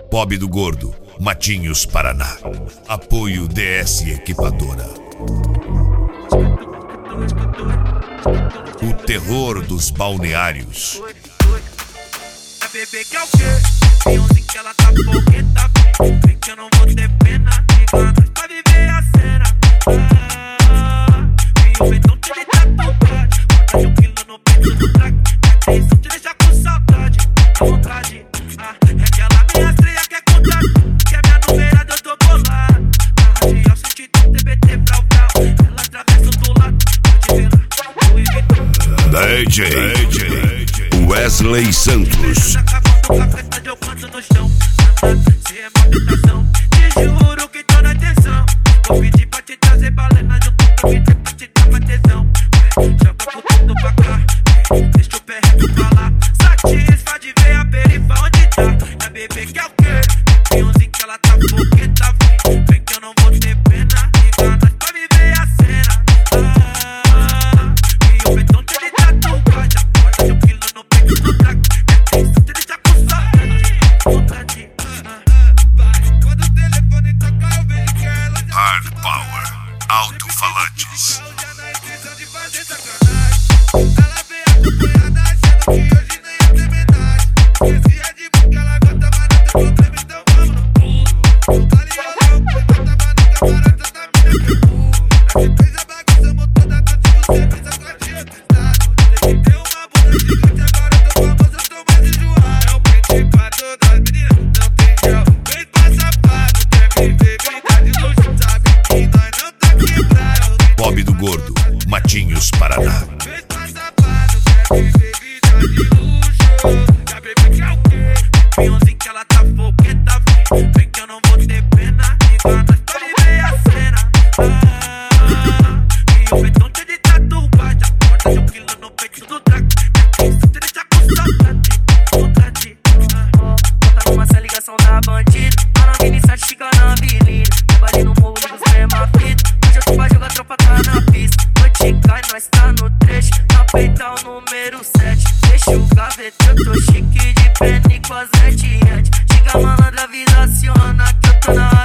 Bob do Gordo, Matinhos, Paraná. Apoio DS Equipadora. O terror dos balneários. A bebê que é o quê? Beyoncé que ela tá fogueta. Vem que eu não vou ter pena. Liga nós pra viver a cena. E o betão te deixa tatuagem. Bota de 1 quilo no peito do trago. Isso te deixa com saudade, com vontade. É aquela minha estreia que é contato. Que é minha numerada, eu tô bolado. Na radial senti TBT brau brau. Ela atravessa do lado. DJ Wesley Santos. Eu canto no chão. Se é uma tentação, te juro que tô na atenção. Vou pedir pra te trazer balena junto com vídeo pra te dar uma tesão. Joga pro tudo pra cá, deixa o pé reto pra lá. Satisfa de ver a perifa onde tá. A bebê que é o quê? Beyoncé que ela tá fogueta. Vem que eu não vou ter pena. Liga nós pra viver a cena. E o betão te de tatuagem. Bota de 1 quilo no peito do trago. Isso te deixa com saudade. Quando o telefone toca eu vejo que ela já Hard Power, alto-falantes. na intenção de fazer sacanagem. Ela veio acompanhada achando que hoje nem ia ter metade. Esquecia de mim que ela gosta, mas não tem problema, então vamos no pulo. Ali eu não, porque eu tava no camarote, essa mina que burro. Essa fez a bagunça, toda contigo, sempre essa quartinha cristal. Tem uma bunda gigante, agora eu tô famoso, eu tô mais enjoado. É o pente pra todas as meninas, não tem gel. Vem pra safado, quer viver vida de luxo, sabe que nós não tá quebrado. Bob do Gordo, Matinhos, Paraná. Vem pra safado, quer viver vida de luxo. Já bebê que é o quê? Beyoncé que ela tá fogueta. Vem que eu não vou ter pena. Liga nós pra viver a cena. E o betão te de tatuagem. Bota de 1 quilo no peito do trago. Isso te deixa com saudade, vontade. Bota numa essa ligação da bandida. Tá na mini 7, fica na avenida. Trabalhei no morro, liga os mesma fita. Hoje eu tô pra jogar, a tropa tá na pista. Noite cai, nós tá no trecho. Na peitão número 7. Deixa o gaveta, eu tô chique de pena e com as red. Chega malandra, vida aciona que eu tô na